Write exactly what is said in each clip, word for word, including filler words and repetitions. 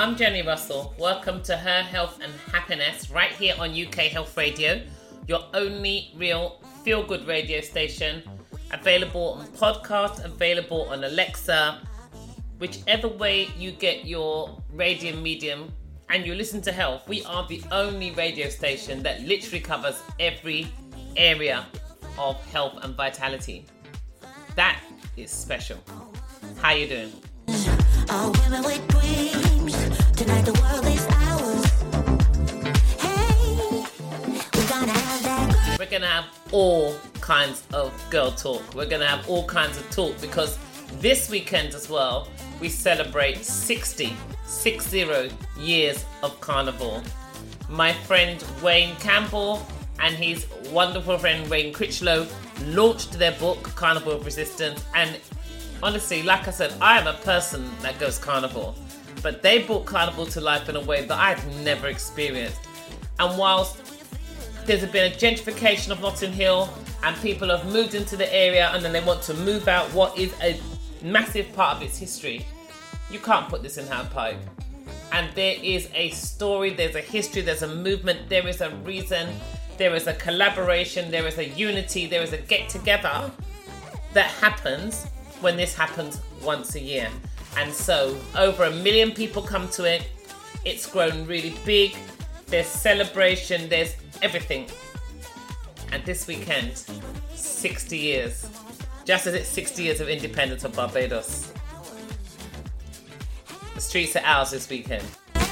I'm Jenny Russell. Welcome to Her Health and Happiness right here on U K Health Radio, your only real feel-good radio station. Available on podcast, available on Alexa, whichever way you get your radio medium and you listen to health. We are the only radio station that literally covers every area of health and vitality. That is special. How you doing? All women with dreams. Tonight the world is ours. Hey, we're gonna have that. We're gonna have all kinds of girl talk. We're gonna have all kinds of talk because this weekend as well, we celebrate sixty, six zero years of Carnival. My friend Wayne Campbell and his wonderful friend Wayne Critchlow launched their book, Carnival of Resistance, and honestly, like I said, I am a person that goes carnival, but they brought carnival to life in a way that I've never experienced. And whilst there's been a gentrification of Notting Hill and people have moved into the area and then they want to move out what is a massive part of its history, you can't put this in Hyde Park. And there is a story, there's a history, there's a movement, there is a reason, there is a collaboration, there is a unity, there is a get-together that happens when this happens once a year. And so over a million people come to it. It's grown really big. There's celebration, there's everything. And this weekend, sixty years. Just as it's sixty years of independence of Barbados. The streets are ours this weekend.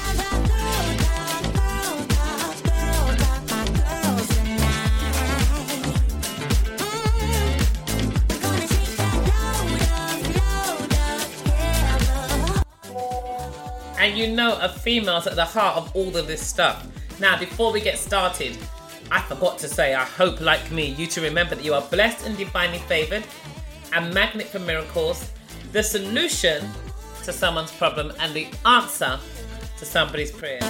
And you know a female's at the heart of all of this stuff. Now, before we get started, I forgot to say, I hope, like me, you to remember that you are blessed and divinely favoured, a magnet for miracles, the solution to someone's problem, and the answer to somebody's prayer.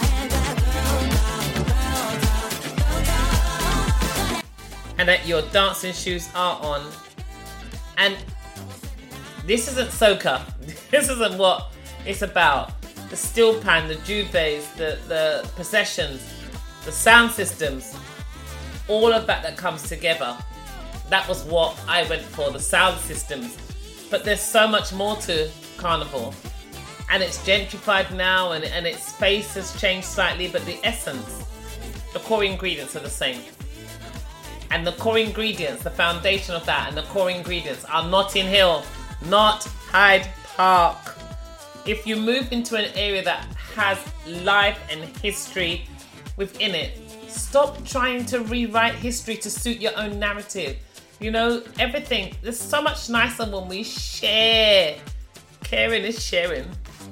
And that your dancing shoes are on. And this isn't soca. This isn't what it's about. The steel pan, the duvets, the, the processions, the sound systems, all of that that comes together. That was what I went for, the sound systems. But there's so much more to Carnival. And it's gentrified now and, and its face has changed slightly, but the essence, the core ingredients are the same. And the core ingredients, the foundation of that and the core ingredients are Notting Hill, not Hyde Park. If you move into an area that has life and history within it, stop trying to rewrite history to suit your own narrative. You know, everything, there's so much nicer when we share. Caring is sharing.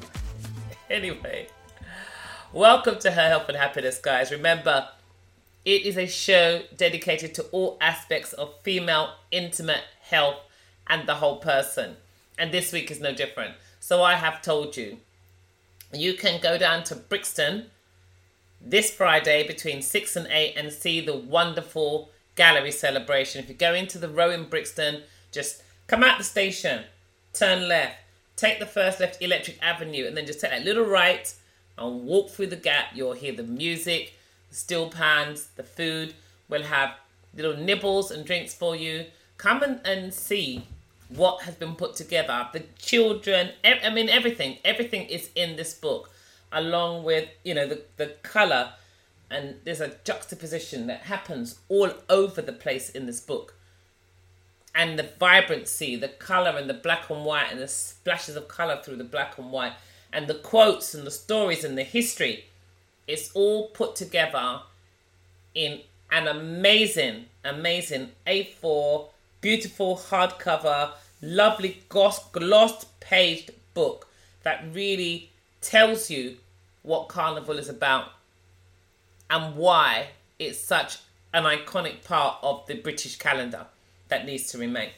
Anyway, welcome to Her Health and Happiness, guys. Remember, it is a show dedicated to all aspects of female intimate health and the whole person. And this week is no different. So I have told you, you can go down to Brixton this Friday between six and eight and see the wonderful gallery celebration. If you go into the row in Brixton, just come out the station, turn left, take the first left Electric Avenue, and then just take that little right and walk through the gap. You'll hear the music, the steel pans, the food. We'll have little nibbles and drinks for you. Come and, and see what has been put together. The children, I mean, everything. Everything is in this book, along with, you know, the, the colour. And there's a juxtaposition that happens all over the place in this book. And the vibrancy, the colour and the black and white and the splashes of colour through the black and white. And the quotes and the stories and the history. It's all put together in an amazing, amazing A four beautiful hardcover, lovely gloss, gloss-paged book that really tells you what Carnival is about and why it's such an iconic part of the British calendar that needs to remain.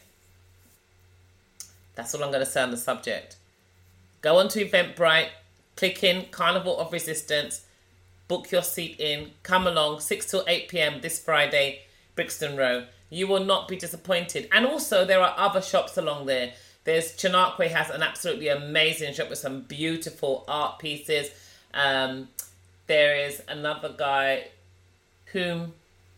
That's all I'm going to say on the subject. Go on to Eventbrite, click in Carnival of Resistance, book your seat in, come along, six till eight p.m. this Friday, Brixton Row. You will not be disappointed. And also there are other shops along there. There's Chinakwe has an absolutely amazing shop with some beautiful art pieces. Um, there is another guy whom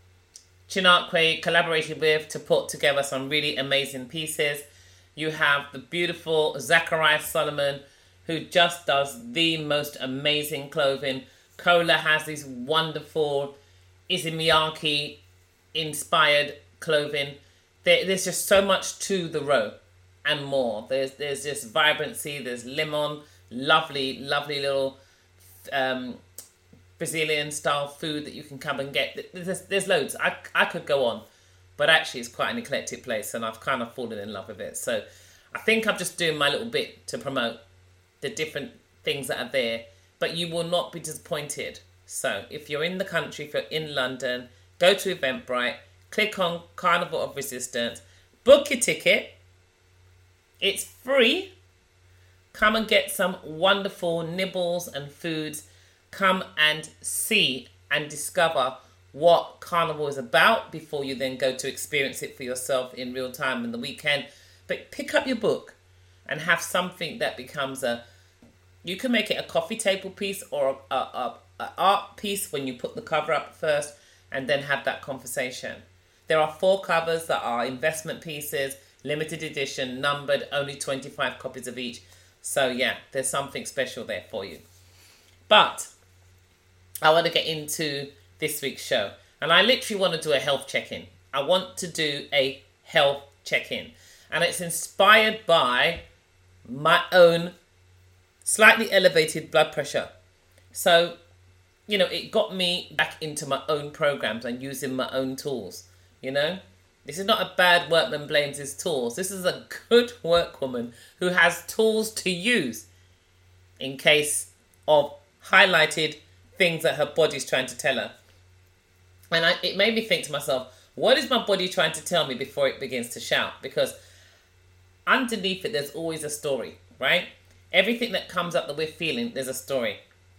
Chinakwe collaborated with to put together some really amazing pieces. You have the beautiful Zachariah Solomon, who just does the most amazing clothing. Kola has these wonderful Izumiyaki inspired clothing. There, there's just so much to the row and more. There's there's just vibrancy. There's lemon, lovely, lovely little um, Brazilian style food that you can come and get. There's, there's loads. I, I could go on, but actually it's quite an eclectic place and I've kind of fallen in love with it. So I think I'm just doing my little bit to promote the different things that are there, but you will not be disappointed. So if you're in the country, if you're in London, go to Eventbrite, click on Carnival of Resistance, book your ticket. It's free. Come and get some wonderful nibbles and foods. Come and see and discover what Carnival is about before you then go to experience it for yourself in real time in the weekend. But pick up your book and have something that becomes a, you can make it a coffee table piece or a, a, a art piece when you put the cover up first and then have that conversation. There are four covers that are investment pieces, limited edition, numbered, only twenty-five copies of each. So yeah, there's something special there for you. But I want to get into this week's show. And I literally want to do a health check-in. I want to do a health check-in. And it's inspired by my own slightly elevated blood pressure. So, you know, it got me back into my own programs and using my own tools, you know. This is not a bad workman blames his tools. This is a good workwoman who has tools to use in case of highlighted things that her body's trying to tell her. And I, it made me think to myself, what is my body trying to tell me before it begins to shout? Because underneath it, there's always a story, right? Everything that comes up that we're feeling, there's a story.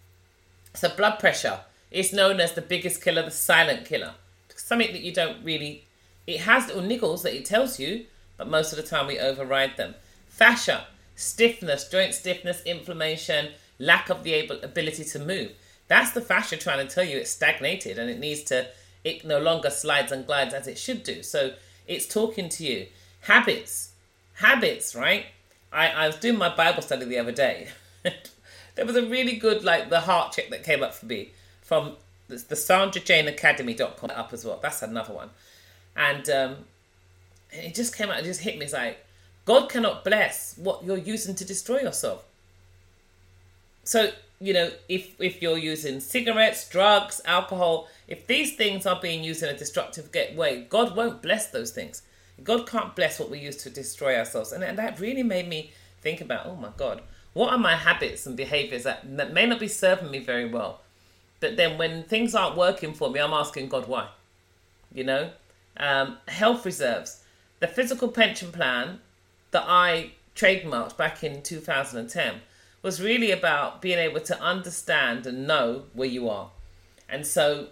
So blood pressure is known as the biggest killer, the silent killer. Something that you don't really... It has little niggles that it tells you, but most of the time we override them. Fascia, stiffness, joint stiffness, inflammation, lack of the able, ability to move. That's the fascia trying to tell you it's stagnated and it needs to, it no longer slides and glides as it should do. So it's talking to you. Habits, habits, right? I, I was doing my Bible study the other day. There was a really good, like, the heart check that came up for me from the, the Sandra Jane Academy dot com up as well. That's another one. And um, it just came out, it just hit me. It's like, God cannot bless what you're using to destroy yourself. So, you know, if, if you're using cigarettes, drugs, alcohol, if these things are being used in a destructive way, God won't bless those things. God can't bless what we use to destroy ourselves. And, and that really made me think about, oh my God, what are my habits and behaviors that, that may not be serving me very well? But then when things aren't working for me, I'm asking God why, you know? Um, health reserves. The physical pension plan that I trademarked back in two thousand ten was really about being able to understand and know where you are. And so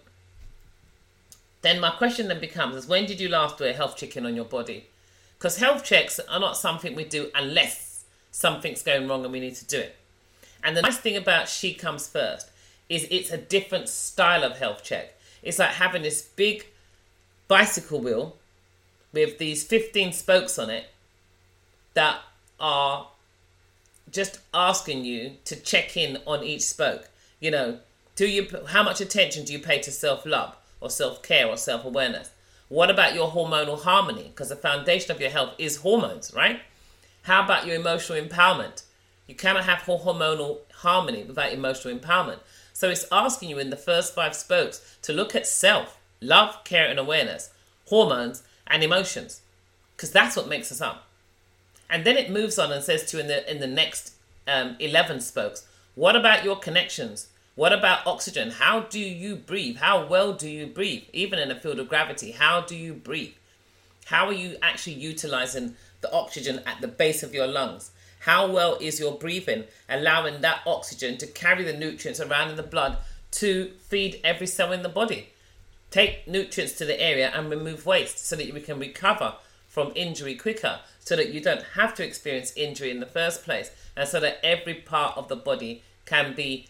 then my question then becomes is, when did you last do a health check-in on your body? Because health checks are not something we do unless something's going wrong and we need to do it. And the nice thing about She Comes First is it's a different style of health check. It's like having this big bicycle wheel with these fifteen spokes on it that are just asking you to check in on each spoke. You know, do you, how much attention do you pay to self-love or self-care or self-awareness? What about your hormonal harmony? Because the foundation of your health is hormones, right? How about your emotional empowerment? You cannot have hormonal harmony without emotional empowerment. So it's asking you in the first five spokes to look at self, love, care and awareness, hormones and emotions, because that's what makes us up. And then it moves on and says to you in the in the next um, eleven spokes, what about your connections? What about oxygen? How do you breathe? How well do you breathe? Even in a field of gravity, how do you breathe? How are you actually utilizing the oxygen at the base of your lungs? How well is your breathing allowing that oxygen to carry the nutrients around in the blood to feed every cell in the body? Take nutrients to the area and remove waste so that we can recover from injury quicker, so that you don't have to experience injury in the first place, and so that every part of the body can be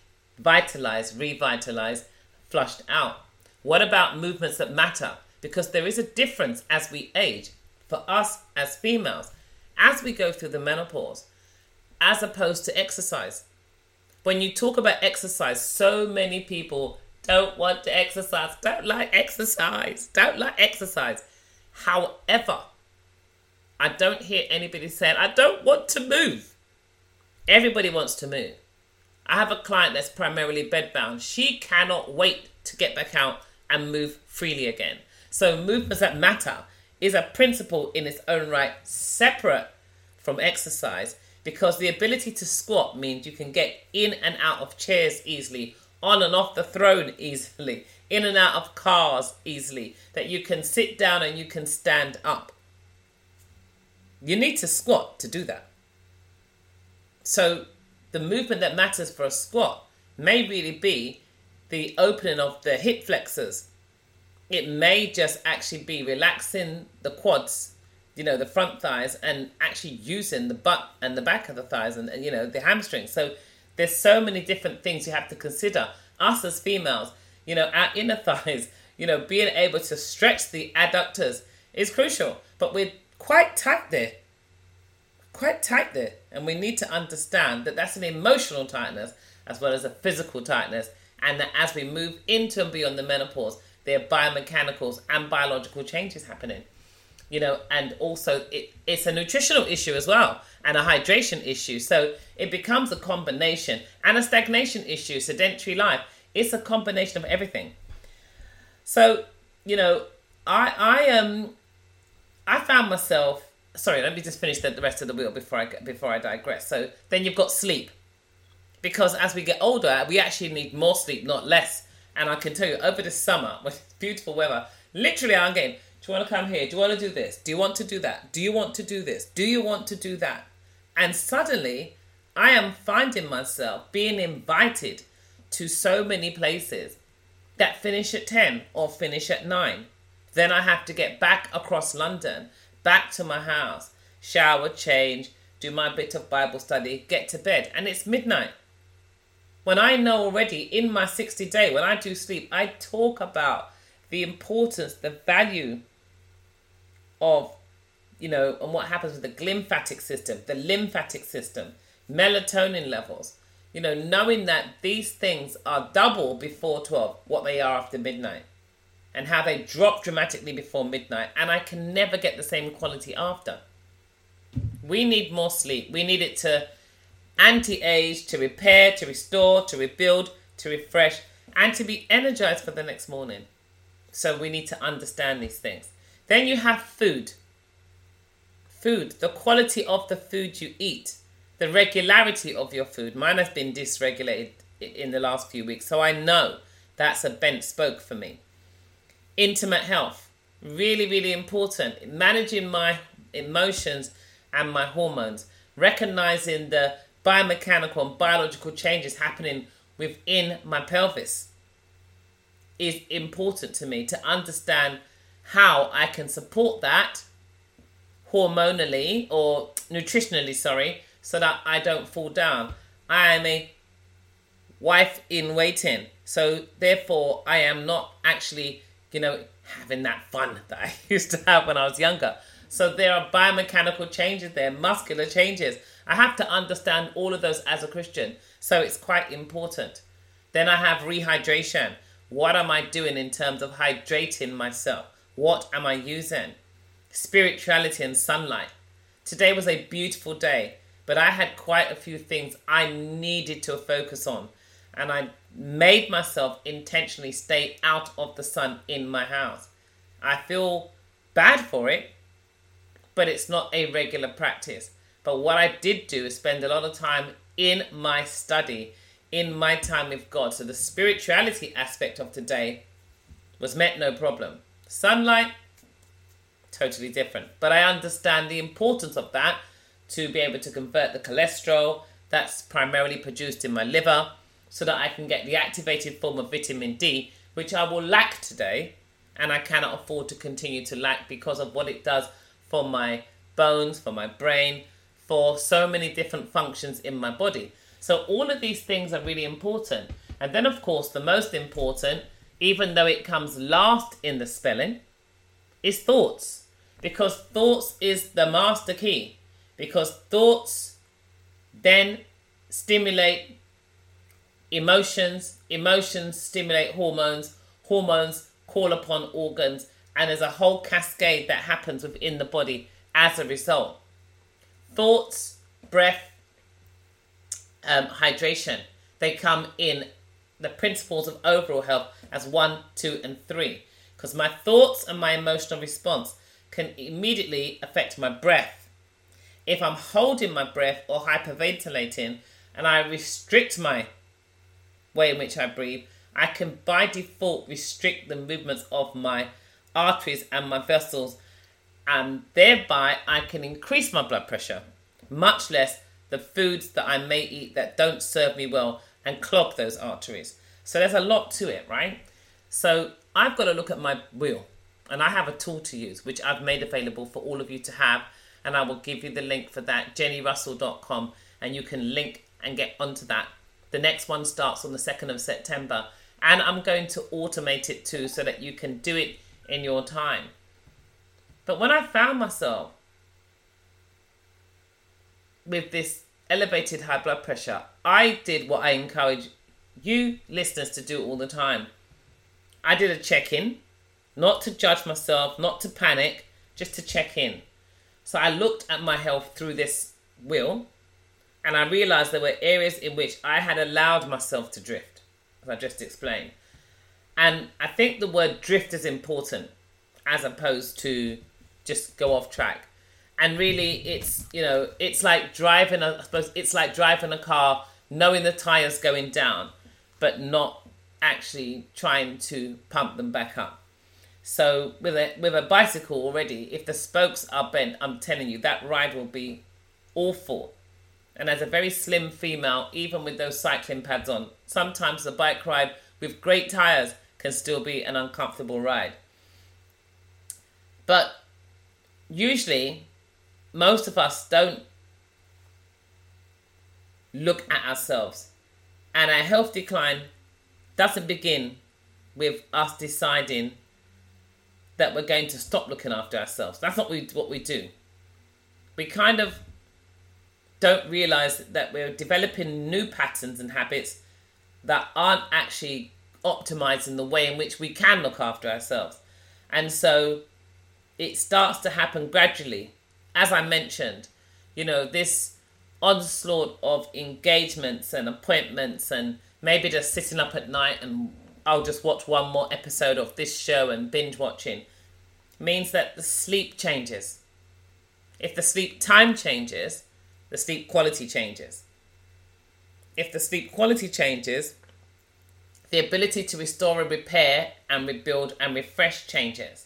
vitalized, revitalized, flushed out. What about movements that matter? Because there is a difference as we age. For us as females, as we go through the menopause, as opposed to exercise. When you talk about exercise, so many people don't want to exercise, don't like exercise, don't like exercise. However, I don't hear anybody saying, I don't want to move. Everybody wants to move. I have a client that's primarily bedbound. She cannot wait to get back out and move freely again. So movements that matter is a principle in its own right, separate from exercise, because the ability to squat means you can get in and out of chairs easily, on and off the throne easily, in and out of cars easily, that you can sit down and you can stand up. You need to squat to do that. So the movement that matters for a squat may really be the opening of the hip flexors. It may just actually be relaxing the quads, you know, the front thighs, and actually using the butt and the back of the thighs and, and, you know, the hamstrings. So there's so many different things you have to consider. Us as females, you know, our inner thighs, you know, being able to stretch the adductors is crucial. But we're quite tight there. Quite tight there. And we need to understand that that's an emotional tightness as well as a physical tightness. And that as we move into and beyond the menopause, there are biomechanicals and biological changes happening. You know, and also it, it's a nutritional issue as well, and a hydration issue. So it becomes a combination, and a stagnation issue, sedentary life. It's a combination of everything. So, you know, I I um I found myself. Sorry, let me just finish the, the rest of the wheel before I before I digress. So then you've got sleep, because as we get older, we actually need more sleep, not less. And I can tell you, over the summer, with beautiful weather, literally I'm getting, do you want to come here? Do you want to do this? Do you want to do that? Do you want to do this? Do you want to do that? And suddenly, I am finding myself being invited to so many places that finish at ten or finish at nine. Then I have to get back across London, back to my house, shower, change, do my bit of Bible study, get to bed. And it's midnight. When I know already in my sixty day, when I do sleep, I talk about the importance, the value of, you know, and what happens with the glymphatic system, the lymphatic system, melatonin levels, you know, knowing that these things are double before twelve, what they are after midnight, and how they drop dramatically before midnight, and I can never get the same quality after. We need more sleep. We need it to anti-age, to repair, to restore, to rebuild, to refresh, and to be energized for the next morning. So we need to understand these things. Then you have food. Food, the quality of the food you eat, the regularity of your food. Mine has been dysregulated in the last few weeks, so I know that's a bent spoke for me. Intimate health, really, really important. Managing my emotions and my hormones, recognizing the biomechanical and biological changes happening within my pelvis is important to me, to understand how I can support that hormonally or nutritionally, sorry, so that I don't fall down. I am a wife in waiting, so therefore I am not actually, you know, having that fun that I used to have when I was younger. So there are biomechanical changes there, muscular changes. I have to understand all of those as a Christian. So it's quite important. Then I have rehydration. What am I doing in terms of hydrating myself? What am I using? Spirituality and sunlight. Today was a beautiful day, but I had quite a few things I needed to focus on. And I made myself intentionally stay out of the sun in my house. I feel bad for it, but it's not a regular practice. But what I did do is spend a lot of time in my study, in my time with God. So the spirituality aspect of today was met no problem. Sunlight, totally different. But I understand the importance of that to be able to convert the cholesterol that's primarily produced in my liver so that I can get the activated form of vitamin D, which I will lack today, and I cannot afford to continue to lack because of what it does for my bones, for my brain, for so many different functions in my body. So all of these things are really important. And then, of course, the most important, even though it comes last in the spelling, is thoughts. Because thoughts is the master key. Because thoughts then stimulate emotions, emotions stimulate hormones, hormones call upon organs, and there's a whole cascade that happens within the body as a result. Thoughts, breath, um, hydration, they come in the principles of overall health as one, two, and three. Because my thoughts and my emotional response can immediately affect my breath. If I'm holding my breath or hyperventilating and I restrict my way in which I breathe, I can by default restrict the movements of my arteries and my vessels, and thereby I can increase my blood pressure, much less the foods that I may eat that don't serve me well and clog those arteries. So there's a lot to it, right? So I've got to look at my wheel, and I have a tool to use which I've made available for all of you to have, and I will give you the link for that, jenny russell dot com, and you can link and get onto that. The next one starts on the second of September, and I'm going to automate it too so that you can do it in your time. But when I found myself with this elevated high blood pressure, I did what I encourage you listeners to do all the time. I did a check-in, not to judge myself, not to panic, just to check in. So I looked at my health through this wheel, and I realised there were areas in which I had allowed myself to drift, as I just explained. And I think the word drift is important, as opposed to just go off track. And really, it's, you know, it's like driving a, I suppose it's like driving a car, knowing the tyres going down, but not actually trying to pump them back up. So with a with a bicycle already, if the spokes are bent, I'm telling you, that ride will be awful. And as a very slim female, even with those cycling pads on, sometimes the bike ride with great tyres can still be an uncomfortable ride. But usually, most of us don't look at ourselves. And our health decline doesn't begin with us deciding that we're going to stop looking after ourselves. That's not what we do. We kind of don't realize that we're developing new patterns and habits that aren't actually optimizing the way in which we can look after ourselves. And so it starts to happen gradually. As I mentioned, you know, this onslaught of engagements and appointments and maybe just sitting up at night and I'll just watch one more episode of this show and binge watching means that the sleep changes. If the sleep time changes, the sleep quality changes. If the sleep quality changes, the ability to restore and repair and rebuild and refresh changes.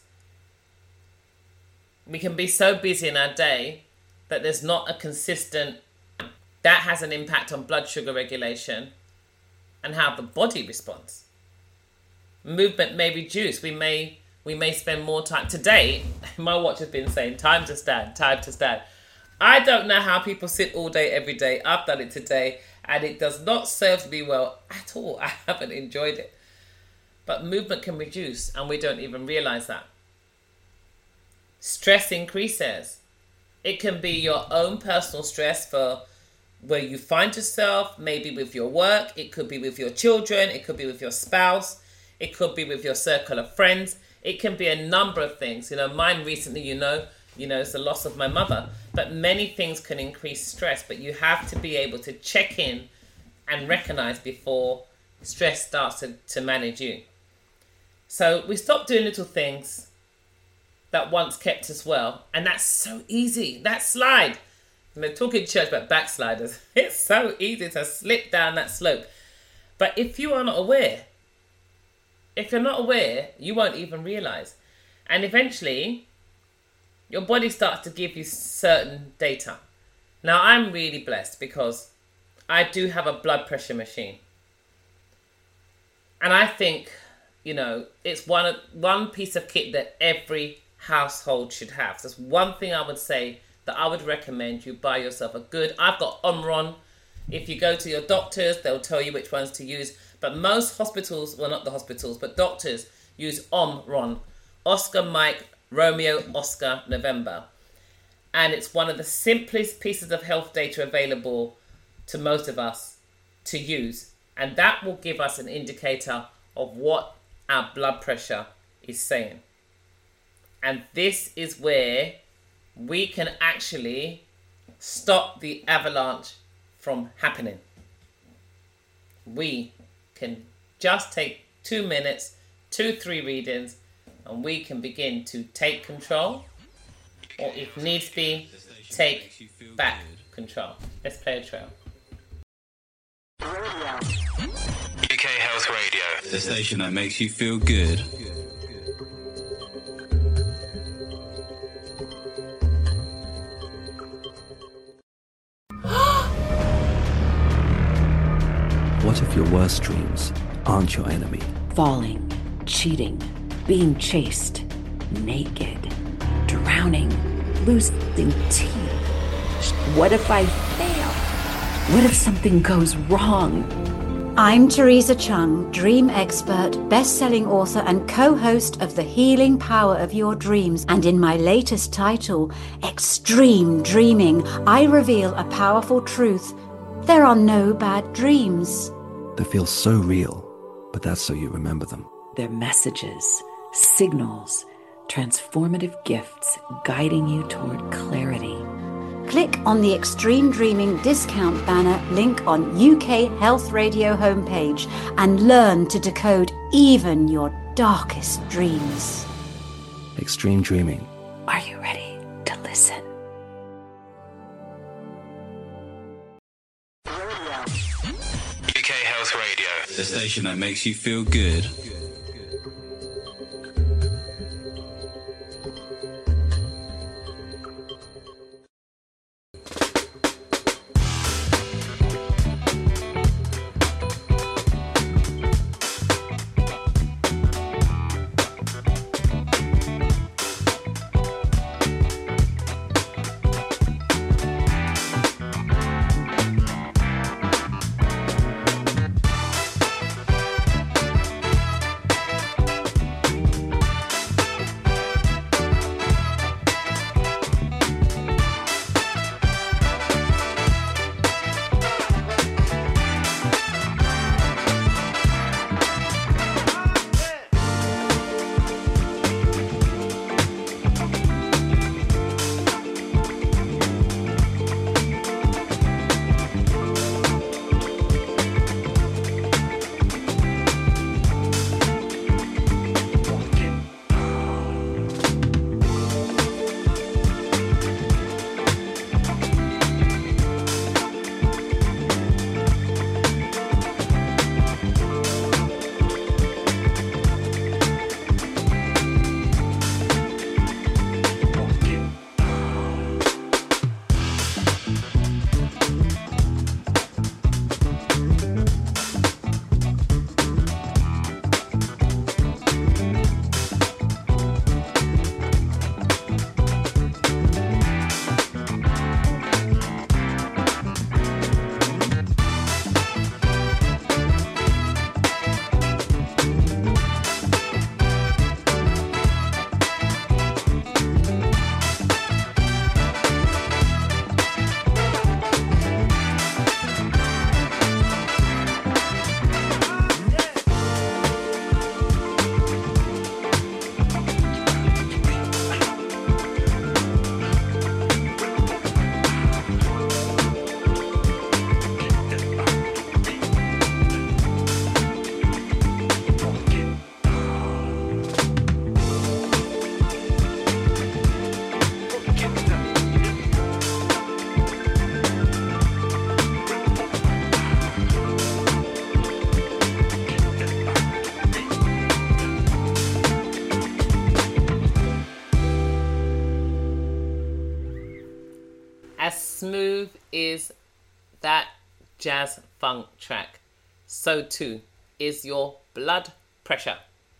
We can be so busy in our day that there's not a consistent, that has an impact on blood sugar regulation and how the body responds. Movement may reduce. We may we may spend more time. Today, my watch has been saying time to stand, time to stand. I don't know how people sit all day, every day. I've done it today and it does not serve me well at all. I haven't enjoyed it. But movement can reduce and we don't even realise that. Stress increases. It can be your own personal stress for where you find yourself, maybe with your work. It could be with your children. It could be with your spouse. It could be with your circle of friends. It can be a number of things. You know, mine recently, you know, you know, it's the loss of my mother. But many things can increase stress. But you have to be able to check in and recognize before stress starts to, to manage you. So we stop doing little things that once kept us well. And that's so easy. That slide. And they're talking church about backsliders. It's so easy to slip down that slope. But if you are not aware, if you're not aware, you won't even realize. And eventually, your body starts to give you certain data. Now, I'm really blessed because I do have a blood pressure machine. And I think, you know, it's one, one piece of kit that every household should have. So that's one thing I would say that I would recommend you buy yourself a good. I've got Omron. If you go to your doctors, they'll tell you which ones to use. But most hospitals, well, not the hospitals, but doctors use Omron, Oscar Mike Romeo Oscar November. And it's one of the simplest pieces of health data available to most of us to use. And that will give us an indicator of what our blood pressure is saying. And this is where we can actually stop the avalanche from happening. We can just take two minutes, two, three readings, and we can begin to take control, or if needs be, take back control. Let's play a trail. U K Health Radio, the station that makes you feel good. What if your worst dreams aren't your enemy? Falling, cheating, being chased, naked, drowning, losing teeth. What if I fail? What if something goes wrong? I'm Teresa Chung, dream expert, best-selling author and co-host of The Healing Power of Your Dreams. And in my latest title, Extreme Dreaming, I reveal a powerful truth. There are no bad dreams. They feel so real, but that's so you remember them. They're messages, signals, transformative gifts guiding you toward clarity. Click on the Extreme Dreaming discount banner link on U K Health Radio homepage and learn to decode even your darkest dreams. Extreme Dreaming. Are you ready to listen? U K Health Radio, the station that makes you feel good. Smooth is that jazz funk track, so too is your blood pressure.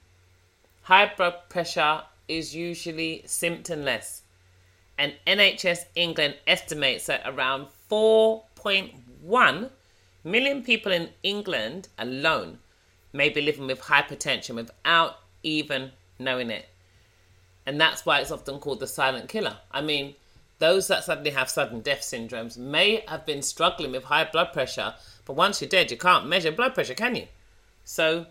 High blood pressure is usually symptomless, and N H S England estimates that around four point one million people in England alone may be living with hypertension without even knowing it. And that's why it's often called the silent killer. I mean, those that suddenly have sudden death syndromes may have been struggling with high blood pressure, but once you're dead, you can't measure blood pressure, can you? So,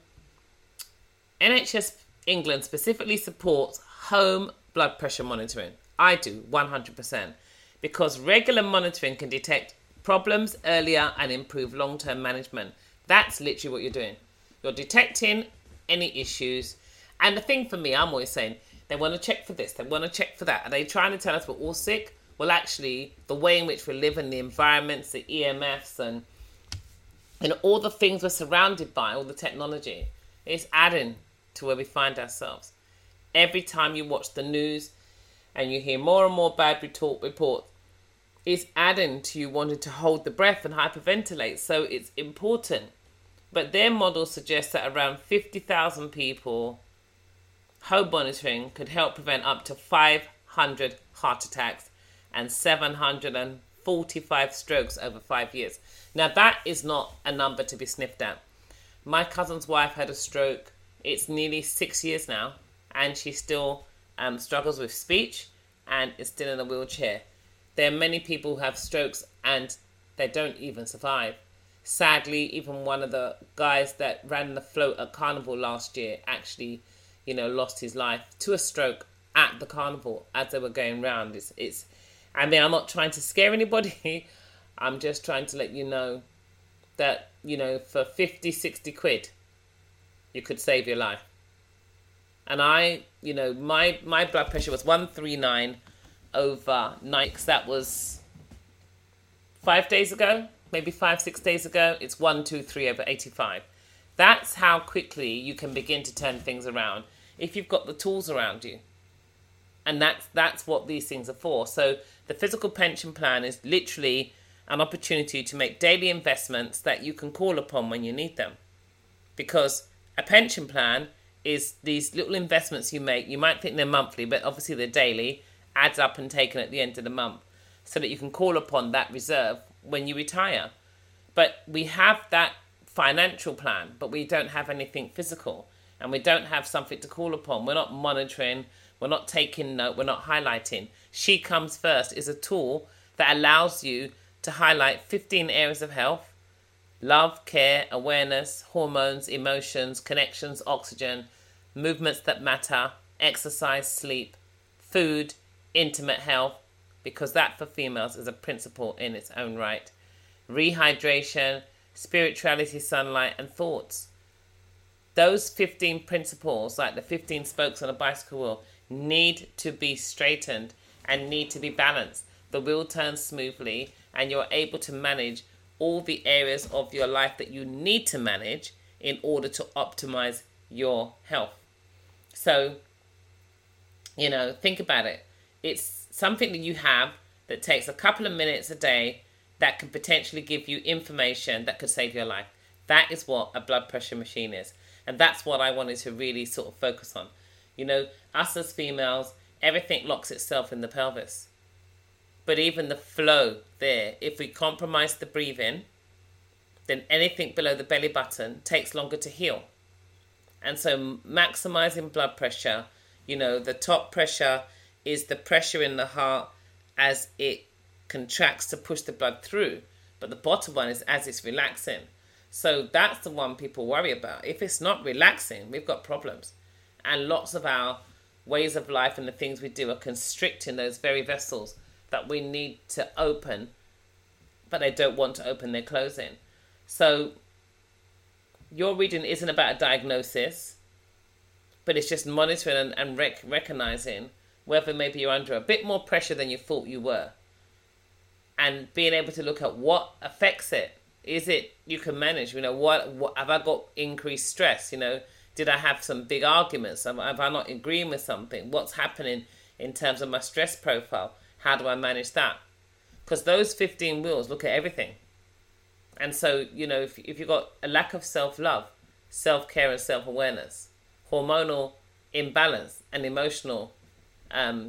N H S England specifically supports home blood pressure monitoring. I do, one hundred percent. Because regular monitoring can detect problems earlier and improve long-term management. That's literally what you're doing. You're detecting any issues. And the thing for me, I'm always saying, they want to check for this, they want to check for that. Are they trying to tell us we're all sick? Well, actually, the way in which we live in the environments, the E M Fs, and, and all the things we're surrounded by, all the technology, is adding to where we find ourselves. Every time you watch the news and you hear more and more bad report, reports, it's adding to you wanting to hold the breath and hyperventilate. So it's important. But their model suggests that around fifty thousand people, home monitoring could help prevent up to five hundred heart attacks and seven hundred forty-five strokes over five years. Now, that is not a number to be sniffed at. My cousin's wife had a stroke. It's nearly six years now, and she still um, struggles with speech and is still in a wheelchair. There are many people who have strokes and they don't even survive. Sadly, even one of the guys that ran the float at Carnival last year actually, you know, lost his life to a stroke at the Carnival as they were going round. It's, it's, I mean, I'm not trying to scare anybody. I'm just trying to let you know that, you know, for fifty, sixty quid, you could save your life. And I, you know, my, my blood pressure was one thirty-nine over night, because that was five days ago, maybe five, six days ago. It's one twenty-three over eighty-five. That's how quickly you can begin to turn things around if you've got the tools around you. And that's that's what these things are for. So the physical pension plan is literally an opportunity to make daily investments that you can call upon when you need them. Because a pension plan is these little investments you make. You might think they're monthly, but obviously they're daily, adds up and taken at the end of the month, so that you can call upon that reserve when you retire. But we have that financial plan, but we don't have anything physical, and we don't have something to call upon. We're not monitoring, we're not taking note, we're not highlighting. She Comes First is a tool that allows you to highlight fifteen areas of health: love, care, awareness, hormones, emotions, connections, oxygen, movements that matter, exercise, sleep, food, intimate health, because that for females is a principle in its own right, rehydration, spirituality, sunlight, and thoughts. Those fifteen principles, like the fifteen spokes on a bicycle wheel, need to be straightened and need to be balanced. The wheel turns smoothly and you're able to manage all the areas of your life that you need to manage in order to optimize your health. So, you know, think about it. It's something that you have that takes a couple of minutes a day that could potentially give you information that could save your life. That is what a blood pressure machine is. And that's what I wanted to really sort of focus on. You know, us as females, everything locks itself in the pelvis. But even the flow there, if we compromise the breathing, then anything below the belly button takes longer to heal. And so maximizing blood pressure, you know, the top pressure is the pressure in the heart as it contracts to push the blood through. But the bottom one is as it's relaxing. So that's the one people worry about. If it's not relaxing, we've got problems. And lots of our ways of life and the things we do are constricting those very vessels that we need to open, but they don't want to open, they're closing. So your reading isn't about a diagnosis, but it's just monitoring and, and rec- recognizing whether maybe you're under a bit more pressure than you thought you were, and being able to look at what affects it. Is it you can manage? You know, what, what have I got increased stress? You know, did I have some big arguments? Have, have I not agreeing with something? What's happening in terms of my stress profile? How do I manage that? Because those fifteen wheels look at everything. And so, you know, if, if you've got a lack of self-love, self-care and self-awareness, hormonal imbalance and emotional um,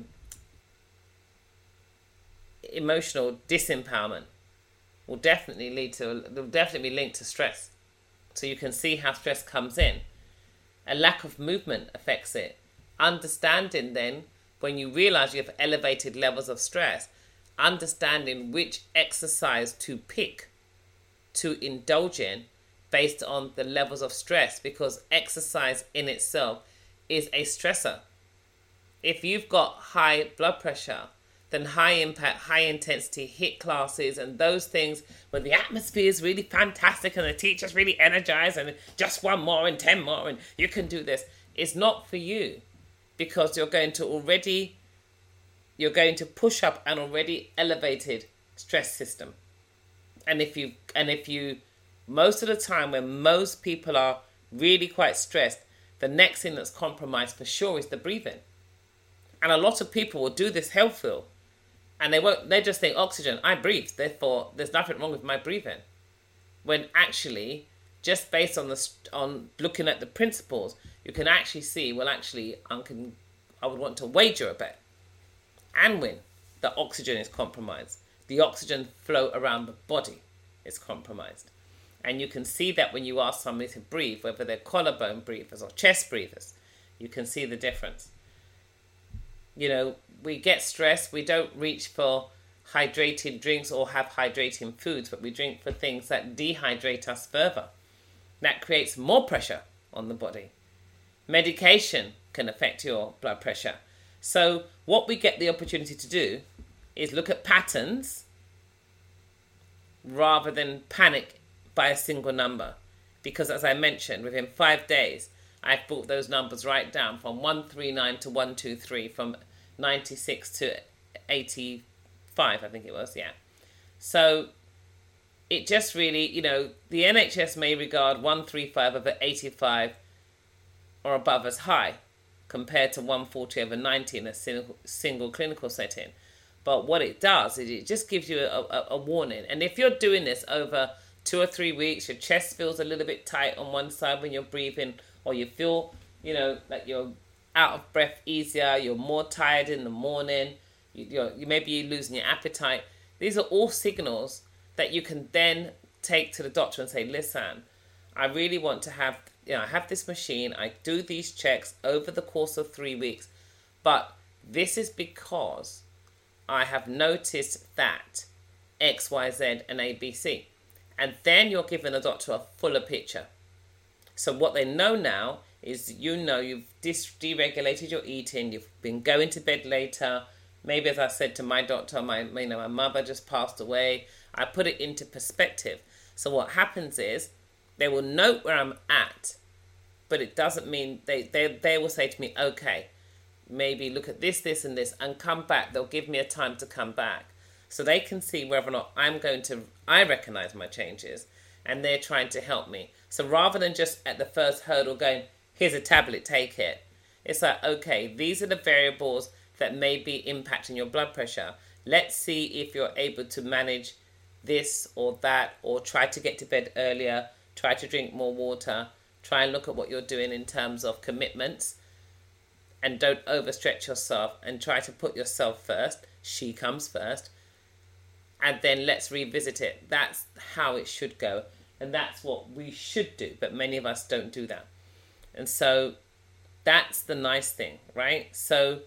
emotional disempowerment will definitely lead to, will definitely be linked to stress. So you can see how stress comes in. A lack of movement affects it. Understanding then, when you realize you have elevated levels of stress, understanding which exercise to pick to indulge in based on the levels of stress, because exercise in itself is a stressor. If you've got high blood pressure, then high impact, high intensity HIIT classes and those things where the atmosphere is really fantastic and the teacher's really energized and just one more and ten more and you can do this, is not for you, because you're going to already, you're going to push up an already elevated stress system. And if you, and if you, most of the time when most people are really quite stressed, the next thing that's compromised for sure is the breathing. And a lot of people will do this health feel, and they won't, they just think oxygen, I breathe, therefore there's nothing wrong with my breathing. When actually, just based on the, on looking at the principles, you can actually see, well actually, I can, I would want to wager a bet and win that oxygen is compromised. The oxygen flow around the body is compromised. And you can see that when you ask somebody to breathe, whether they're collarbone breathers or chest breathers, you can see the difference. You know, we get stressed, we don't reach for hydrated drinks or have hydrating foods, but we drink for things that dehydrate us further. That creates more pressure on the body. Medication can affect your blood pressure. So what we get the opportunity to do is look at patterns rather than panic by a single number. Because as I mentioned, within five days, I've brought those numbers right down from one thirty-nine to one twenty-three, from ninety-six to eighty-five, I think it was, yeah. So it just really, you know, the N H S may regard one thirty-five over eighty-five or above as high compared to one forty over ninety in a single, single clinical setting. But what it does is it just gives you a, a, a warning. And if you're doing this over two or three weeks, your chest feels a little bit tight on one side when you're breathing, or you feel, you know, that you're out of breath easier, you're more tired in the morning, you, you're, you maybe you're losing your appetite. These are all signals that you can then take to the doctor and say, listen, I really want to have, you know, I have this machine, I do these checks over the course of three weeks, but this is because I have noticed that X, Y, Z, and A, B, C. And then you're giving the doctor a fuller picture. So what they know now is, you know, you've dis- deregulated your eating, you've been going to bed later. Maybe, as I said to my doctor, my, you know, my mother just passed away. I put it into perspective. So what happens is they will note where I'm at, but it doesn't mean they, they, they will say to me, okay, maybe look at this, this, and this, and come back. They'll give me a time to come back so they can see whether or not I'm going to, I recognize my changes, and they're trying to help me. So rather than just at the first hurdle going, here's a tablet, take it. It's like, okay, these are the variables that may be impacting your blood pressure. Let's see if you're able to manage this or that, or try to get to bed earlier, try to drink more water, try and look at what you're doing in terms of commitments, and don't overstretch yourself, and try to put yourself first. She comes first. And then let's revisit it. That's how it should go. And that's what we should do. But many of us don't do that. And so that's the nice thing, right? So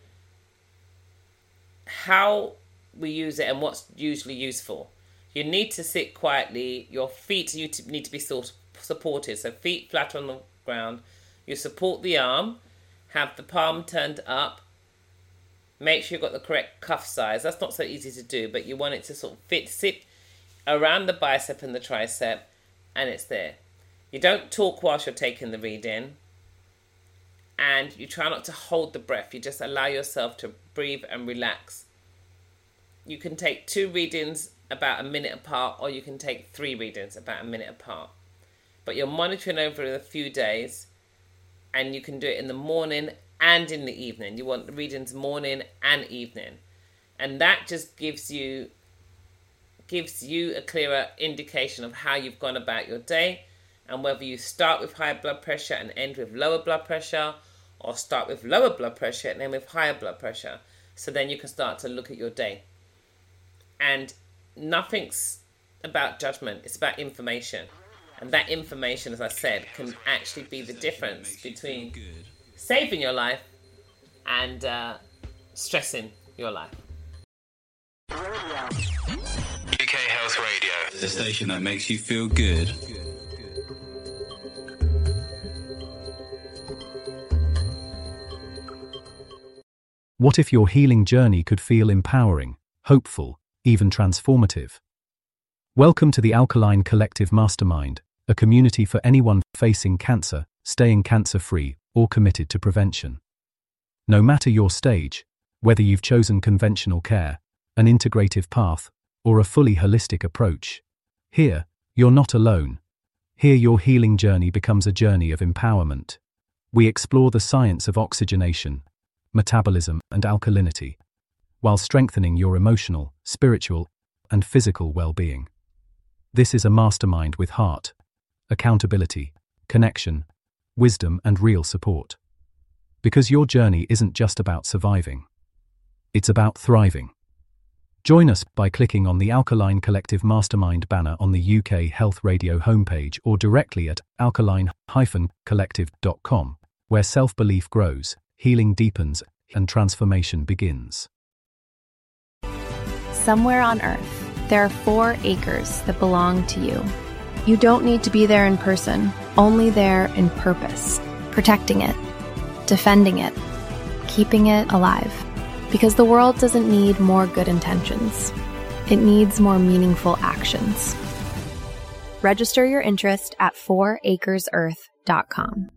how we use it and what's usually useful. You need to sit quietly. Your feet you need to be sort of supported. So feet flat on the ground. You support the arm. Have the palm turned up. Make sure you've got the correct cuff size. That's not so easy to do, but you want it to sort of fit, sit around the bicep and the tricep, and it's there. You don't talk whilst you're taking the reading, and you try not to hold the breath. You just allow yourself to breathe and relax. You can take two readings about a minute apart, or you can take three readings about a minute apart. But you're monitoring over a few days, and you can do it in the morning and in the evening. You want the readings morning and evening. And that just gives you gives you a clearer indication of how you've gone about your day, and whether you start with high blood pressure and end with lower blood pressure, or start with lower blood pressure and end with higher blood pressure. So then you can start to look at your day. And nothing's about judgment, it's about information. And that information, as I said, can actually be the difference between saving your life and uh, stressing your life. U K Health Radio, the station that makes you feel good. What if your healing journey could feel empowering, hopeful, even transformative? Welcome to the Alkaline Collective Mastermind, a community for anyone facing cancer, staying cancer-free, or committed to prevention. No matter your stage, whether you've chosen conventional care, an integrative path, or a fully holistic approach, here, you're not alone. Here your healing journey becomes a journey of empowerment. We explore the science of oxygenation, metabolism, and alkalinity, while strengthening your emotional, spiritual, and physical well-being. This is a mastermind with heart, accountability, connection, wisdom, and real support. Because your journey isn't just about surviving. It's about thriving. Join us by clicking on the Alkaline Collective Mastermind banner on the U K Health Radio homepage or directly at alkaline dash collective dot com, where self-belief grows, healing deepens, and transformation begins. Somewhere on Earth, there are four acres that belong to you. You don't need to be there in person, only there in purpose, protecting it, defending it, keeping it alive. Because the world doesn't need more good intentions. It needs more meaningful actions. Register your interest at four acres earth dot com.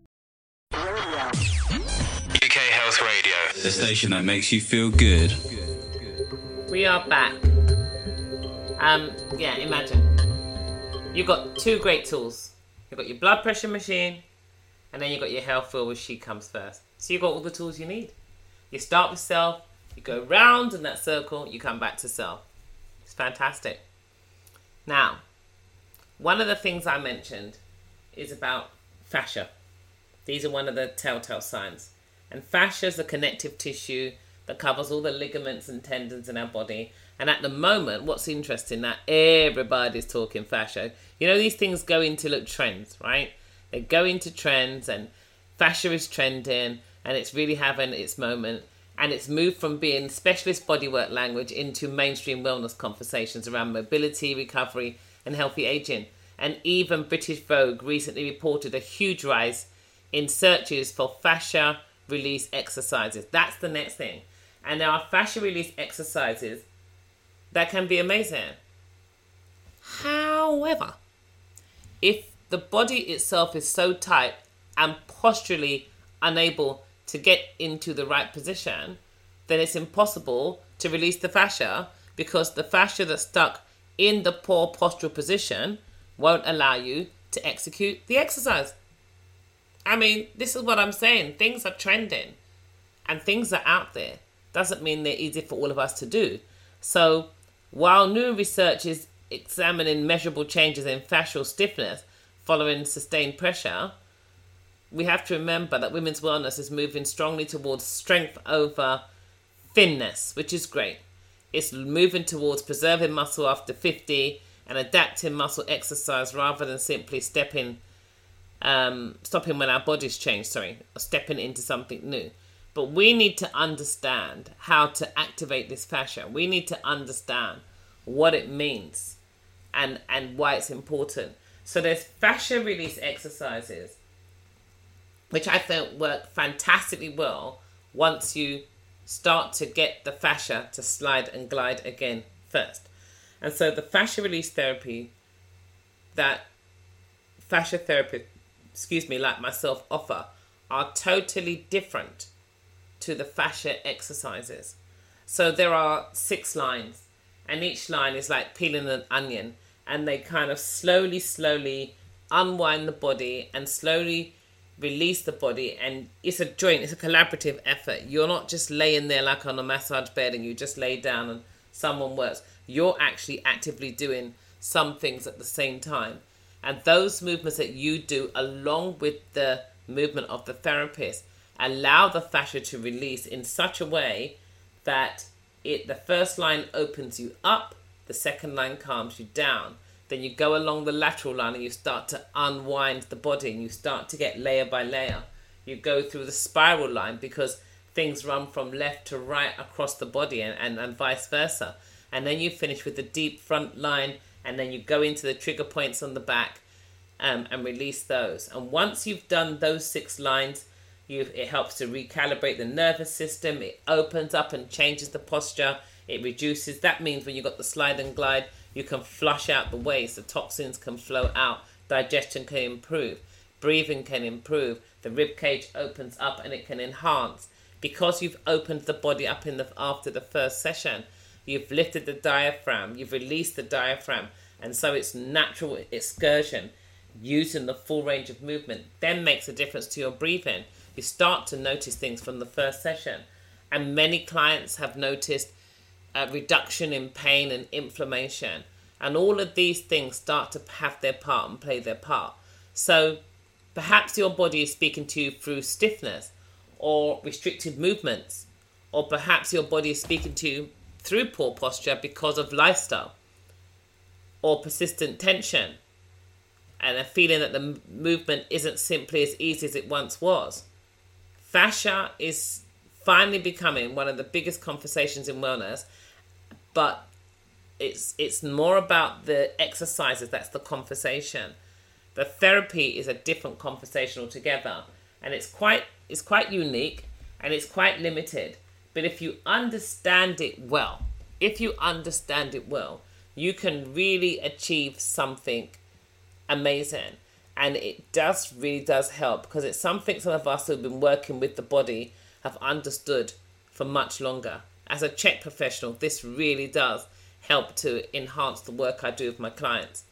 U K Health Radio, the station that makes you feel good. We are back. Um, yeah, imagine. You've got two great tools. You've got your blood pressure machine, and then you've got your health wheel, which she comes first. So you've got all the tools you need. You start with self, you go round in that circle, you come back to self. It's fantastic. Now, one of the things I mentioned is about fascia. These are one of the telltale signs. And fascia is the connective tissue that covers all the ligaments and tendons in our body. And at the moment, what's interesting, that everybody's talking fascia. You know, these things go into look trends, right? They go into trends, and fascia is trending, and it's really having its moment. And it's moved from being specialist bodywork language into mainstream wellness conversations around mobility, recovery, and healthy aging. And even British Vogue recently reported a huge rise in searches for fascia release exercises. That's the next thing. And there are fascia release exercises that can be amazing. However, if the body itself is so tight and posturally unable to get into the right position, then it's impossible to release the fascia, because the fascia that's stuck in the poor postural position won't allow you to execute the exercise. I mean, this is what I'm saying. Things are trending and things are out there. Doesn't mean they're easy for all of us to do. So while new research is examining measurable changes in fascial stiffness following sustained pressure, we have to remember that women's wellness is moving strongly towards strength over thinness, which is great. It's moving towards preserving muscle after fifty and adapting muscle exercise rather than simply stepping, um, stopping when our bodies change, sorry, or stepping into something new. But we need to understand how to activate this fascia. We need to understand what it means and, and why it's important. So there's fascia release exercises, which I think work fantastically well once you start to get the fascia to slide and glide again first. And so the fascia release therapy that fascia therapists, excuse me, like myself offer are totally different to the fascia exercises. So there are six lines, and each line is like peeling an onion, and they kind of slowly, slowly unwind the body and slowly release the body. And it's a joint, it's a collaborative effort. You're not just laying there like on a massage bed and you just lay down and someone works. You're actually actively doing some things at the same time. And those movements that you do along with the movement of the therapist allow the fascia to release in such a way that it the first line opens you up, the second line calms you down. Then you go along the lateral line and you start to unwind the body and you start to get layer by layer. You go through the spiral line because things run from left to right across the body and, and, and vice versa. And then you finish with the deep front line, and then you go into the trigger points on the back um, and release those. And once you've done those six lines, you've, it helps to recalibrate the nervous system. It opens up and changes the posture. It reduces. That means when you've got the slide and glide, you can flush out the waste. The toxins can flow out. Digestion can improve. Breathing can improve. The rib cage opens up and it can enhance. Because you've opened the body up in the after the first session, you've lifted the diaphragm, you've released the diaphragm, and so it's natural excursion using the full range of movement then makes a difference to your breathing. You start to notice things from the first session, and many clients have noticed a reduction in pain and inflammation, and all of these things start to have their part and play their part. So perhaps your body is speaking to you through stiffness or restricted movements, or perhaps your body is speaking to you through poor posture because of lifestyle or persistent tension and a feeling that the movement isn't simply as easy as it once was. Fascia is finally becoming one of the biggest conversations in wellness, but it's it's more about the exercises. That's the conversation. The therapy is a different conversation altogether, and it's quite it's quite unique and it's quite limited. But if you understand it well, if you understand it well, you can really achieve something amazing. And it does, really does help, because it's something some of us who've been working with the body have understood for much longer. As a Czech professional, this really does help to enhance the work I do with my clients.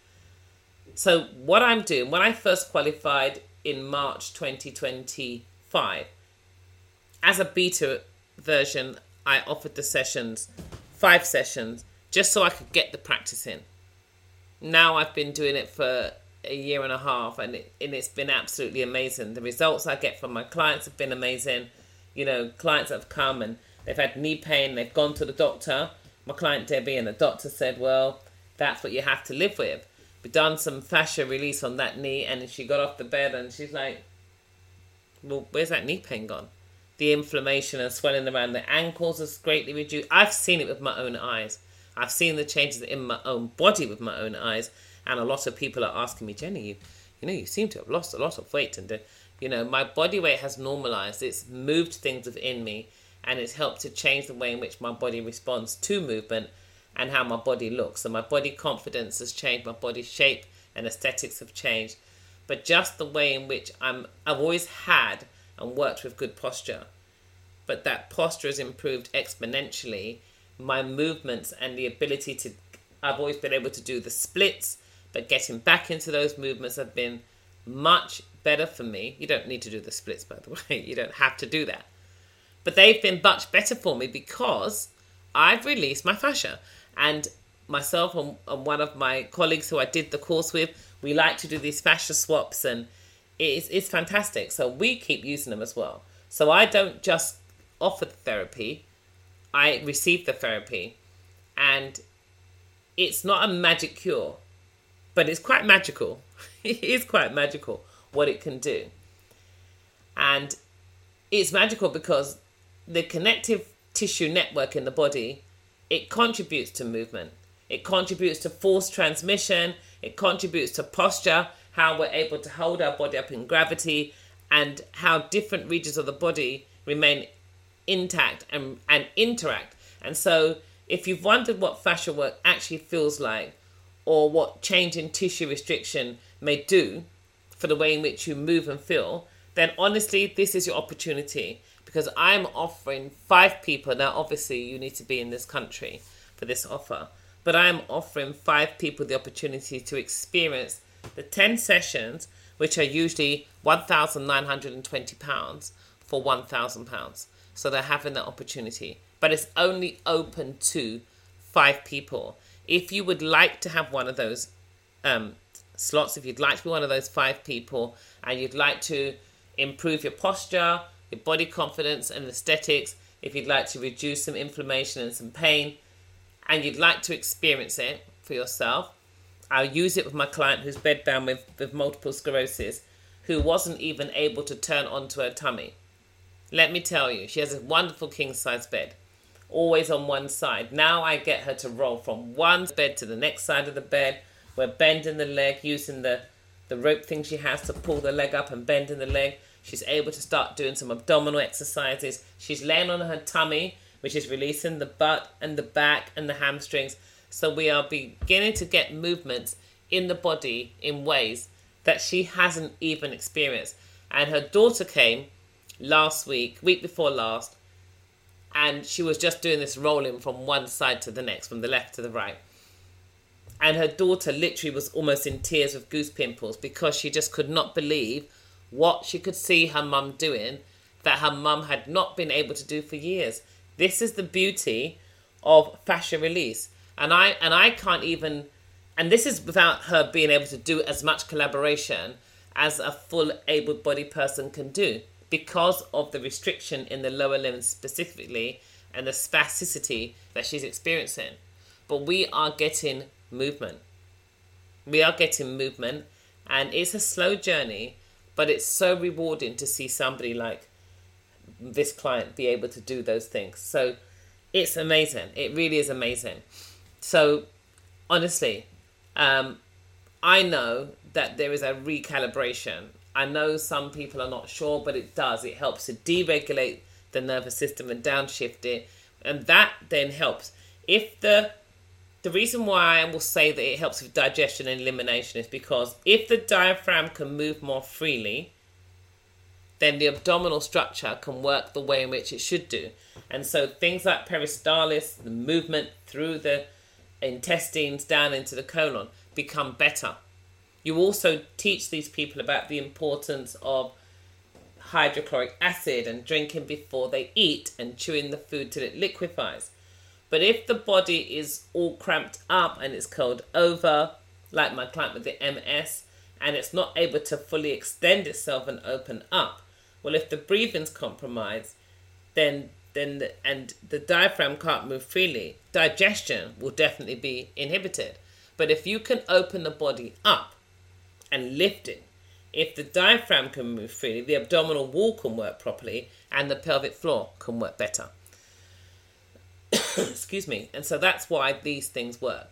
So what I'm doing, when I first qualified in March twenty twenty-five, as a beta version, I offered the sessions, five sessions, just so I could get the practice in. Now I've been doing it for a year and a half, and, it, and it's been absolutely amazing. The results I get from my clients have been amazing. You know, clients that have come and they've had knee pain, they've gone to the doctor. My client Debbie, and the doctor said, well, that's what you have to live with. We've done some fascia release on that knee, and she got off the bed and she's like, well, where's that knee pain gone? The inflammation and swelling around the ankles has greatly reduced. I've seen it with my own eyes. I've seen the changes in my own body with my own eyes. And a lot of people are asking me, Jenny, you, you know, you seem to have lost a lot of weight. And, uh, you know, my body weight has normalized. It's moved things within me. And it's helped to change the way in which my body responds to movement and how my body looks. So my body confidence has changed. My body shape and aesthetics have changed. But just the way in which I'm, I've always had and worked with good posture, but that posture has improved exponentially. My movements and the ability to, I've always been able to do the splits, but getting back into those movements have been much better for me. You don't need to do the splits, by the way. You don't have to do that. But they've been much better for me because I've released my fascia. And myself and, and one of my colleagues who I did the course with, we like to do these fascia swaps, and it's, it's fantastic. So we keep using them as well. So I don't just offer the therapy, I receive the therapy. And it's not a magic cure, but it's quite magical. It is quite magical what it can do. And it's magical because the connective tissue network in the body, it contributes to movement. It contributes to force transmission. It contributes to posture, how we're able to hold our body up in gravity, and how different regions of the body remain intact and, and interact. And so if you've wondered what fascia work actually feels like, or what change in tissue restriction may do for the way in which you move and feel, then honestly, this is your opportunity, because I'm offering five people. Now, obviously, you need to be in this country for this offer, but I'm offering five people the opportunity to experience the ten sessions, which are usually one thousand nine hundred twenty pounds for one thousand pounds. So they're having that opportunity, but it's only open to five people. If you would like to have one of those um, slots, if you'd like to be one of those five people, and you'd like to improve your posture, your body confidence and aesthetics, if you'd like to reduce some inflammation and some pain, and you'd like to experience it for yourself, I use it with my client who's bedbound with, with multiple sclerosis, who wasn't even able to turn onto her tummy. Let me tell you, she has a wonderful king-size bed, always on one side. Now I get her to roll from one bed to the next side of the bed. We're bending the leg, using the, the rope thing she has to pull the leg up and bending the leg. She's able to start doing some abdominal exercises. She's laying on her tummy, which is releasing the butt and the back and the hamstrings. So we are beginning to get movements in the body in ways that she hasn't even experienced. And her daughter came last week, week before last, and she was just doing this rolling from one side to the next, from the left to the right. And her daughter literally was almost in tears with goose pimples because she just could not believe what she could see her mum doing that her mum had not been able to do for years. This is the beauty of fascia release. And I and I can't even, and this is without her being able to do as much collaboration as a full able-bodied person can do, because of the restriction in the lower limbs specifically and the spasticity that she's experiencing. But we are getting movement. We are getting movement, and it's a slow journey, but it's so rewarding to see somebody like this client be able to do those things. So it's amazing. It really is amazing. So honestly, um, I know that there is a recalibration. I know some people are not sure, but it does. It helps to deregulate the nervous system and downshift it. And that then helps. If the the reason why I will say that it helps with digestion and elimination is because if the diaphragm can move more freely, then the abdominal structure can work the way in which it should do. And so things like peristalsis, the movement through the intestines down into the colon, become better. You also teach these people about the importance of hydrochloric acid and drinking before they eat and chewing the food till it liquefies. But if the body is all cramped up and it's curled over, like my client with the M S, and it's not able to fully extend itself and open up, well, if the breathing's compromised, then then the, and the diaphragm can't move freely, digestion will definitely be inhibited. But if you can open the body up and lift it, if the diaphragm can move freely, the abdominal wall can work properly and the pelvic floor can work better. Excuse me. And so that's why these things work.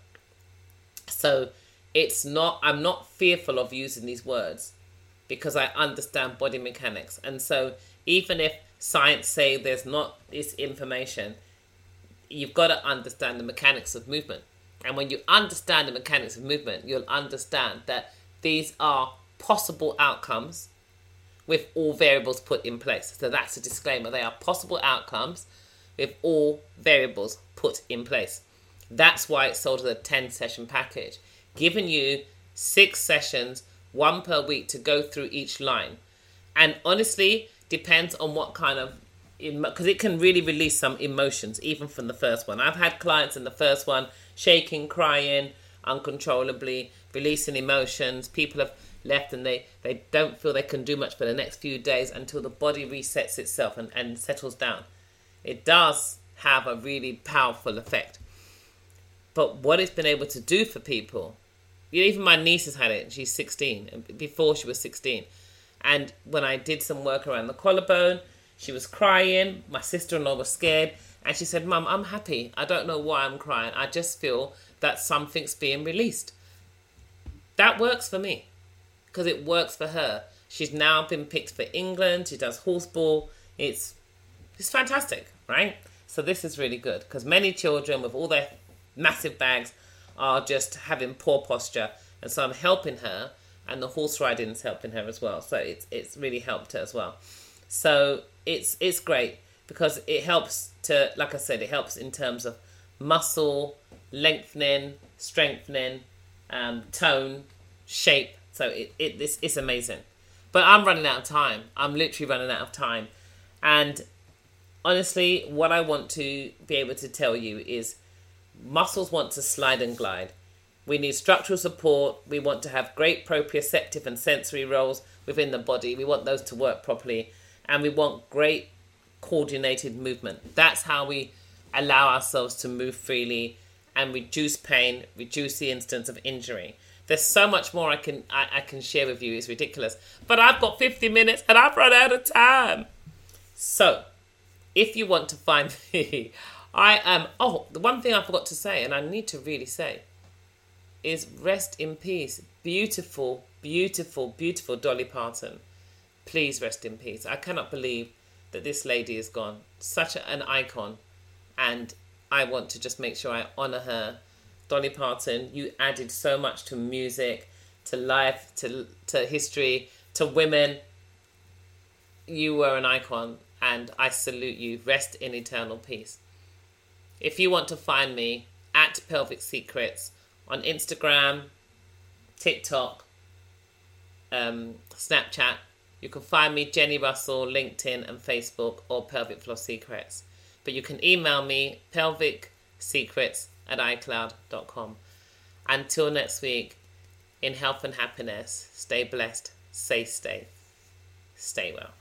So it's not, I'm not fearful of using these words because I understand body mechanics. And so even if science say there's not this information, you've got to understand the mechanics of movement. And when you understand the mechanics of movement, you'll understand that these are possible outcomes with all variables put in place. So that's a disclaimer. They are possible outcomes with all variables put in place. That's why it's sold as a ten session package, giving you six sessions, one per week to go through each line. And honestly, depends on what kind of, because it can really release some emotions, even from the first one. I've had clients in the first one shaking, crying uncontrollably, releasing emotions. People have left and they, they don't feel they can do much for the next few days until the body resets itself and, and settles down. It does have a really powerful effect. But what it's been able to do for people, you know, even my niece has had it. She's sixteen, before she was sixteen. And when I did some work around the collarbone, she was crying. My sister-in-law was scared. And she said, Mum, I'm happy. I don't know why I'm crying. I just feel that something's being released. That works for me because it works for her. She's now been picked for England. She does horseball. It's, it's fantastic, right? So this is really good because many children with all their massive bags are just having poor posture. And so I'm helping her. And the horse riding is helping her as well. So it's it's really helped her as well. So it's it's great because it helps to, like I said, it helps in terms of muscle, lengthening, strengthening, um, tone, shape. So it, it it's, it's amazing. But I'm running out of time. I'm literally running out of time. And honestly, what I want to be able to tell you is muscles want to slide and glide. We need structural support. We want to have great proprioceptive and sensory roles within the body. We want those to work properly. And we want great coordinated movement. That's how we allow ourselves to move freely and reduce pain, reduce the instance of injury. There's so much more I can I, I can share with you. It's ridiculous. But I've got fifty minutes and I've run out of time. So, if you want to find me, I am... Oh, the one thing I forgot to say, and I need to really say, is rest in peace. Beautiful, beautiful, beautiful Dolly Parton. Please rest in peace. I cannot believe that this lady is gone. Such a, an icon. And I want to just make sure I honour her. Dolly Parton, you added so much to music, to life, to to history, to women. You were an icon, and I salute you. Rest in eternal peace. If you want to find me, at Pelvic Secrets on Instagram, TikTok, um, Snapchat. You can find me, Jenny Russell, LinkedIn and Facebook, or Pelvic Floss Secrets. But you can email me, pelvic secrets at icloud dot com. Until next week, in health and happiness, stay blessed, stay safe, stay well.